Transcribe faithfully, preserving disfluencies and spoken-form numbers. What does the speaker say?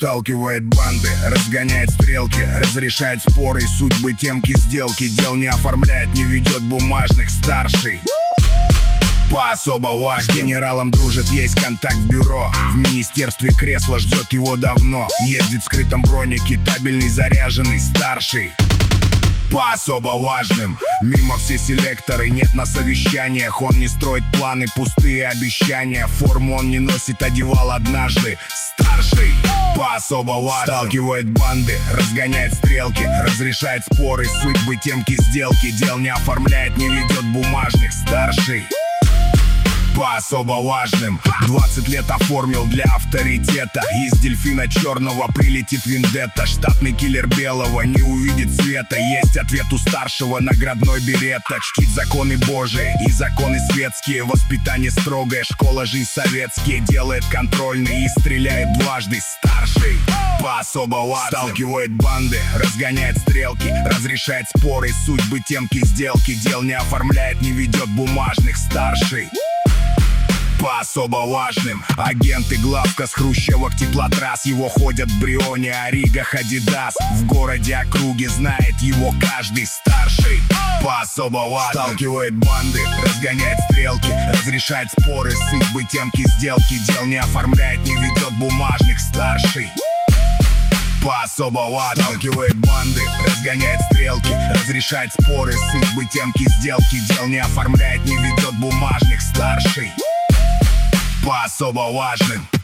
Сталкивает банды, разгоняет стрелки, разрешает споры и судьбы темки сделки. Дел не оформляет, не ведет бумажных старший. По особо важным генералам дружит, есть контакт в бюро. В министерстве кресло ждет его давно. Ездит в скрытом бронике, табельный заряженный старший. По особо важным мимо все селекторы, нет на совещаниях. Он не строит планы, пустые обещания. Форму он не носит, одевал однажды старший. По особо важным сталкивает банды, разгоняет стрелки, разрешает споры, судьбы темки сделки. Дел не оформляет, не ведет бумажных старший. По особо важным двадцать лет оформил для авторитета. Из дельфина черного прилетит вендетта. Штатный киллер белого не увидит света. Есть ответ у старшего, наградной берета. Чтит законы божии и законы светские. Воспитание строгое, школа жизнь советские. Делает контрольный и стреляет дважды старший. По особо важным сталкивает банды, разгоняет стрелки, разрешает споры, судьбы темки сделки. Дел не оформляет, не ведет бумажных старший. По особо важным агенты главка с хрущевок теплотрасс. Его ходят в Брионе, Оригах, Адидас. В городе округе знает его каждый старший. По особо важным сталкивает банды, разгоняет стрелки, разрешает споры, судьбы темки сделки. Дел не оформляет, не ведет бумажных старший. По особо важным сталкивает банды, разгоняет стрелки, разрешает споры, судьбы темки сделки. Дел не оформляет, не ведет бумажных старший. По особо важным